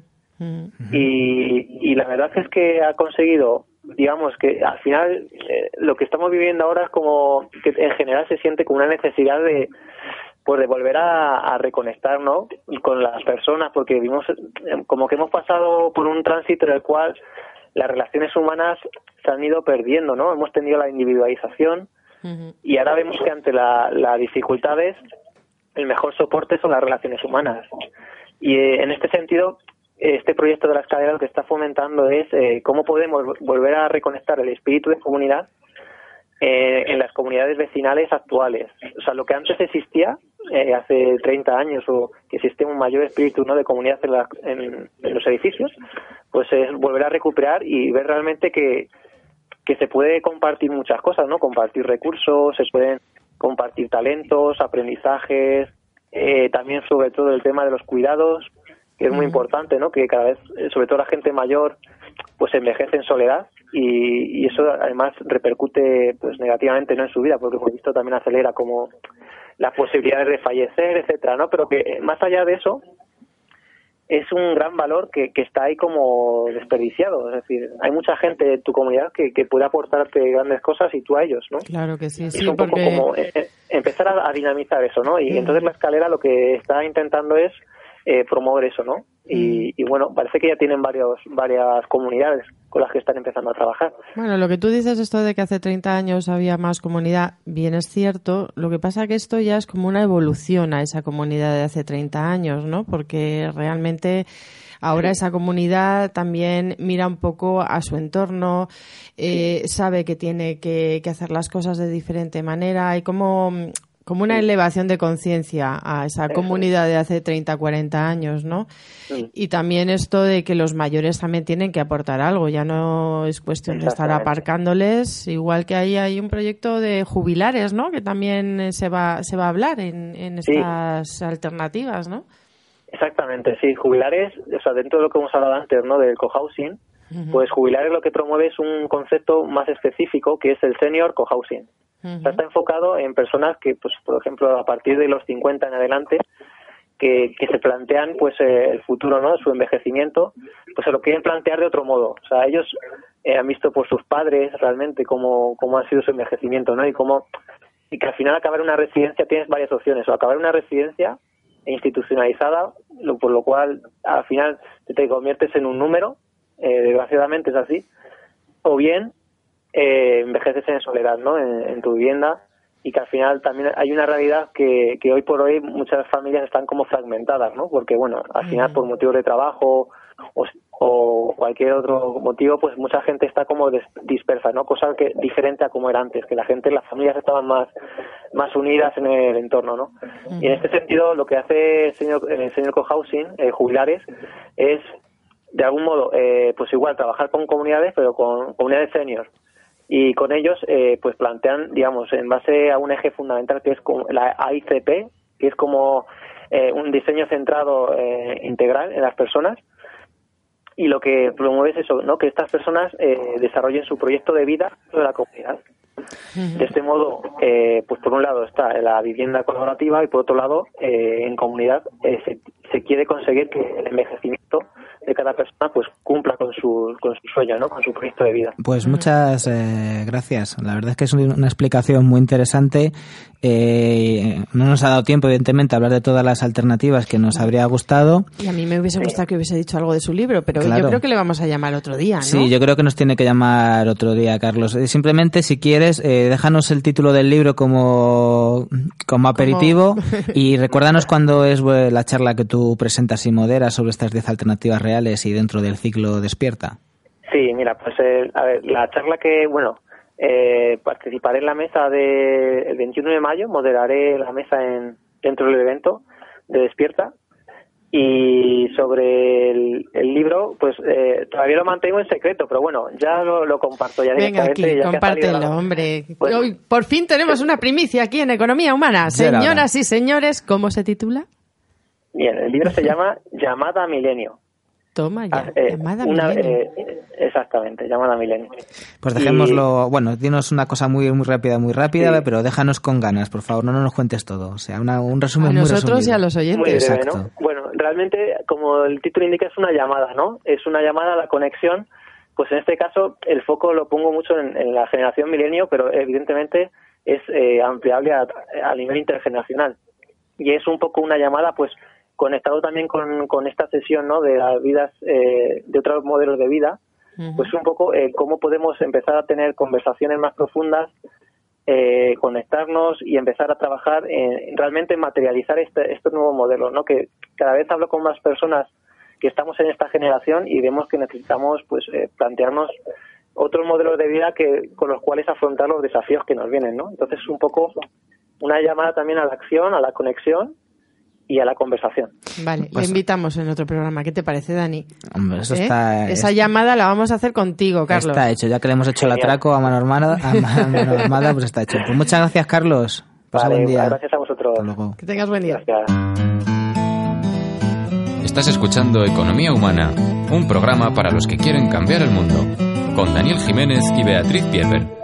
Y la verdad es que ha conseguido, digamos, que al final lo que estamos viviendo ahora es como que en general se siente como una necesidad de volver a reconectar, ¿no?, con las personas, porque vimos como que hemos pasado por un tránsito en el cual las relaciones humanas se han ido perdiendo, ¿no? Hemos tenido la individualización y ahora vemos que ante las dificultades el mejor soporte son las relaciones humanas. Y en este sentido, este proyecto de la escalera lo que está fomentando es cómo podemos volver a reconectar el espíritu de comunidad en las comunidades vecinales actuales. O sea, lo que antes existía hace 30 años, o que existe un mayor espíritu, ¿no?, de comunidad en los edificios, pues es volver a recuperar y ver realmente que se puede compartir muchas cosas, ¿no? Compartir recursos, se pueden compartir talentos, aprendizajes, también sobre todo el tema de los cuidados, que es muy importante, ¿no?, que cada vez, sobre todo la gente mayor, pues envejece en soledad, y eso además repercute pues negativamente, ¿no?, en su vida, porque hemos visto también acelera como las posibilidades de fallecer, etcétera, ¿no? Pero que más allá de eso es un gran valor que está ahí como desperdiciado. Es decir, hay mucha gente de tu comunidad que puede aportarte grandes cosas y tú a ellos, ¿no? Claro que sí, es un poco como empezar a dinamizar eso, ¿no? Y entonces la escalera lo que está intentando es promover eso, ¿no? Y bueno, parece que ya tienen varias comunidades con las que están empezando a trabajar. Bueno, lo que tú dices, esto de que hace 30 años había más comunidad, bien es cierto. Lo que pasa que esto ya es como una evolución a esa comunidad de hace 30 años, ¿no? Porque realmente ahora esa comunidad también mira un poco a su entorno, sabe que tiene que hacer las cosas de diferente manera. Hay como una elevación de conciencia a esa comunidad de hace 30, 40 años, ¿no? Sí. Y también esto de que los mayores también tienen que aportar algo, ya no es cuestión de estar aparcándoles, igual que ahí hay un proyecto de jubilares, ¿no?, que también se va a hablar en estas alternativas, ¿no? Exactamente, sí, jubilares, o sea, dentro de lo que hemos hablado antes, ¿no?, del cohousing, pues jubilares lo que promueve es un concepto más específico, que es el senior cohousing. O sea, está enfocado en personas que, pues, por ejemplo, a partir de los 50 en adelante, que se plantean, pues, el futuro, ¿no?, su envejecimiento, pues se lo quieren plantear de otro modo. O sea, ellos han visto por sus padres realmente cómo ha sido su envejecimiento, ¿no? Y que al final acabar en una residencia tienes varias opciones. O acabar en una residencia institucionalizada, por lo cual al final te conviertes en un número, desgraciadamente es así, o bien envejeces en soledad, ¿no?, en tu vivienda, y que al final también hay una realidad que hoy por hoy muchas familias están como fragmentadas, ¿no? Porque, bueno, al final por motivos de trabajo o cualquier otro motivo, pues mucha gente está como dispersa, ¿no? Cosa que diferente a como era antes, que la gente, las familias estaban más más unidas en el entorno, ¿no? Y en este sentido, lo que hace el señor Cohousing, Jubilares, es de algún modo, pues igual trabajar con comunidades, pero con comunidades senior. Y con ellos, pues plantean, digamos, en base a un eje fundamental que es la AICP, que es como un diseño centrado integral en las personas. Y lo que promueve es eso, ¿no? Que estas personas desarrollen su proyecto de vida dentro de la comunidad. De este modo, pues por un lado está la vivienda colaborativa y por otro lado, en comunidad se quiere conseguir que el envejecimiento de cada persona pues cumpla con su sueño, ¿no? Con su proyecto de vida. Pues muchas gracias. La verdad es que es una explicación muy interesante. No nos ha dado tiempo, evidentemente, a hablar de todas las alternativas que nos habría gustado. Y a mí me hubiese gustado que hubiese dicho algo de su libro, pero claro, yo creo que le vamos a llamar otro día, ¿no? Sí, yo creo que nos tiene que llamar otro día, Carlos. Simplemente, si quieres, déjanos el título del libro como aperitivo y recuérdanos cuándo es la charla que tú presentas y moderas sobre estas 10 alternativas reales y dentro del ciclo Despierta. Sí, mira, pues a ver, la charla que, participaré en la mesa del 21 de mayo, moderaré la mesa dentro del evento de Despierta. Y sobre el libro, pues todavía lo mantengo en secreto, pero bueno, ya lo comparto ya directamente. Venga, aquí, compártelo, hombre. Pues, hoy por fin tenemos una primicia aquí en Economía Humana. Señoras y señores, ¿cómo se titula? Bien, el libro se llama Llamada a Milenio. Toma ya, Llamada a Milenio. Exactamente, Llamada a Milenio. Pues dejémoslo, dinos una cosa muy rápida, sí, pero déjanos con ganas, por favor, no nos cuentes todo. O sea, un resumen muy resumido. A nosotros y a los oyentes. Muy breve, exacto. ¿no? Bueno, realmente, como el título indica, es una llamada, ¿no? Es una llamada a la conexión. Pues en este caso, el foco lo pongo mucho en la generación milenio, pero evidentemente es ampliable a nivel intergeneracional. Y es un poco una llamada, pues, conectado también con esta sesión, ¿no? De las vidas, de otros modelos de vida, pues un poco cómo podemos empezar a tener conversaciones más profundas, conectarnos y empezar a trabajar realmente en materializar estos nuevos modelos, ¿no? Que cada vez hablo con más personas que estamos en esta generación y vemos que necesitamos pues plantearnos otros modelos de vida con los cuales afrontar los desafíos que nos vienen, ¿no? Entonces es un poco una llamada también a la acción, a la conexión y a la conversación. Vale, le invitamos en otro programa. ¿Qué te parece, Dani? Hombre, eso está... Esa llamada la vamos a hacer contigo, Carlos. Está hecho, ya que le hemos hecho el atraco a mano armada, pues está hecho. Pues muchas gracias, Carlos. Pasa buen día. Gracias a vosotros. Hasta luego. Que tengas buen día. Gracias. Estás escuchando Economía Humana, un programa para los que quieren cambiar el mundo, con Daniel Jiménez y Beatriz Pieper.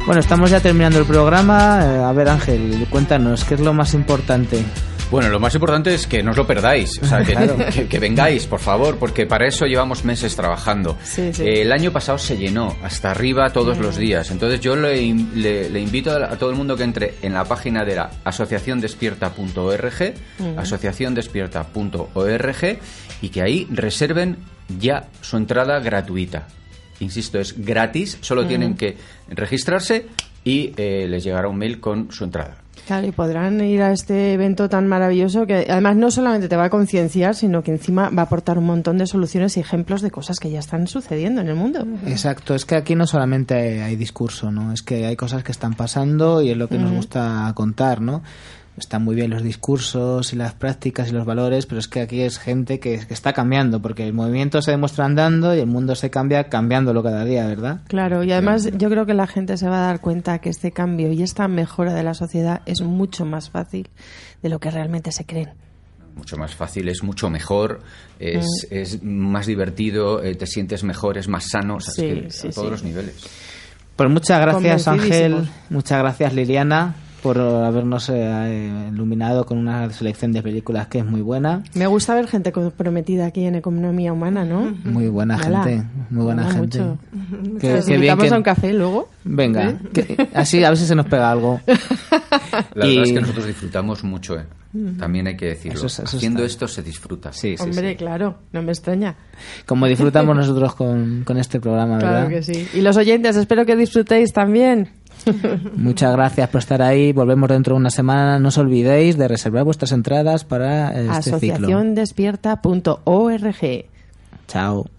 Bueno, estamos ya terminando el programa. A ver, Ángel, cuéntanos, ¿qué es lo más importante? Bueno, lo más importante es que no os lo perdáis, o sea, que vengáis, por favor, porque para eso llevamos meses trabajando. Sí. El año pasado se llenó hasta arriba todos los días, entonces yo le invito a todo el mundo que entre en la página de la asociaciondespierta.org, asociaciondespierta.org, y que ahí reserven ya su entrada gratuita. Insisto, es gratis, solo tienen que registrarse y les llegará un mail con su entrada. Claro, y podrán ir a este evento tan maravilloso que además no solamente te va a concienciar, sino que encima va a aportar un montón de soluciones y ejemplos de cosas que ya están sucediendo en el mundo. Exacto, es que aquí no solamente hay discurso, ¿no? Es que hay cosas que están pasando y es lo que nos gusta contar, ¿no? Están muy bien los discursos y las prácticas y los valores, pero es que aquí es gente que está cambiando, porque el movimiento se demuestra andando y el mundo se cambia cambiándolo cada día, ¿verdad? Claro, y además yo creo que la gente se va a dar cuenta que este cambio y esta mejora de la sociedad es mucho más fácil de lo que realmente se creen. Mucho más fácil, es mucho mejor, es más divertido, te sientes mejor, es más sano, o sea, es que a todos los niveles. Pues muchas gracias, Ángel, muchas gracias, Liliana, por habernos iluminado con una selección de películas que es muy buena. Me gusta ver gente comprometida aquí en Economía Humana, ¿no? Muy buena gente, muy buena gente. Mucho. ¿Nos invitamos a un café luego? Venga, así a ver si se nos pega algo. La verdad es que nosotros disfrutamos mucho, también hay que decirlo. Haciendo esto se disfruta. Sí, Hombre, claro, no me extraña. Como disfrutamos nosotros con este programa, ¿verdad? Claro que sí. Y los oyentes, espero que disfrutéis también. Muchas gracias por estar ahí. Volvemos dentro de una semana. No os olvidéis de reservar vuestras entradas para este ciclo. Asociaciondespierta.org. Chao.